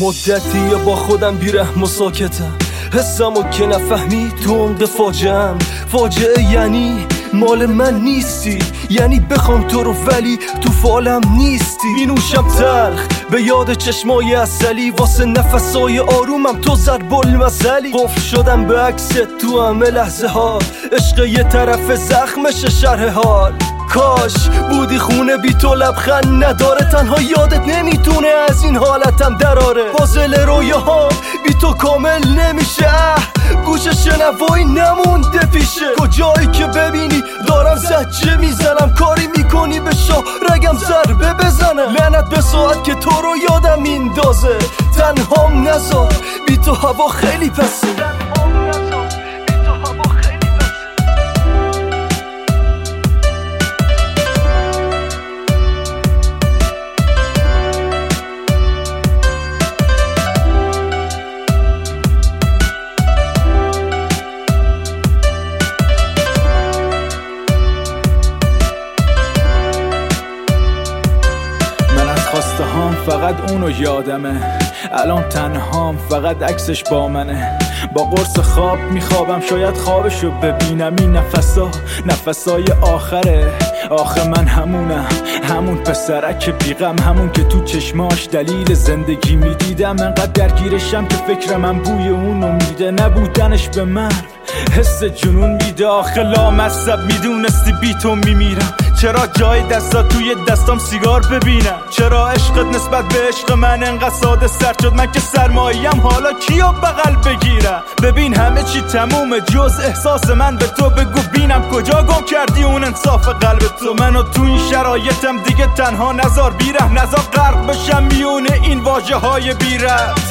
مدتیه با خودم بیرحم و ساکتم، حسمو که نفهمی تو عمق فاجعه یعنی مال من نیستی، یعنی بخوام تو رو ولی تو فالم نیستی. مینوشم تلخ به یاد چشمای عسلی، واسه نفسای آرومم تو ضرب المثلی. قفل شدم به عکست تو همه لحظه ها، عشق یه طرف زخمش شرح حال. کاش بودی خونه بی تو لبخند نداره، تنها یادت نمیتونه از این حالتم دراره. پازل رویاها بی تو کامل نمیشه، گوش شنوایی نمونده پیشه. کجایی که ببینی دارم زجه میزنم، کاری میکنی به شاه رگم ضربه بزنه. لعنت به ساعت که تو رو یادم میندازه، تنهام نذار بی تو هوا خیلی پسه. خواسته هام فقط اونو یادمه، الان تنهام فقط عکسش با منه. با قرص خواب میخوابم شاید خوابشو ببینم، این نفسای آخره. آخه من همون پسرک بیغم، همون که تو چشماش دلیل زندگی میدیدم. انقدر درگیرشم که فکر من بوی اونو میده، نبودنش به من حس جنون میده. آخه لامصب میدونستی بی تو میمیرم، چرا جای دستات توی دستام سیگار ببینم؟ چرا عشقت نسبت به عشق من انقدر ساده سر شد؟ من که سرمایه‌ام حالا کیو بغل بگیرم؟ ببین همه چی تمومه جز احساس من به تو. بگو بینم کجا گم کردی اون انصاف قلب تو؟ منو تو این شرایطم دیگه تنها نذار، بیره نذار غرق بشم میونه این واژه های بیره.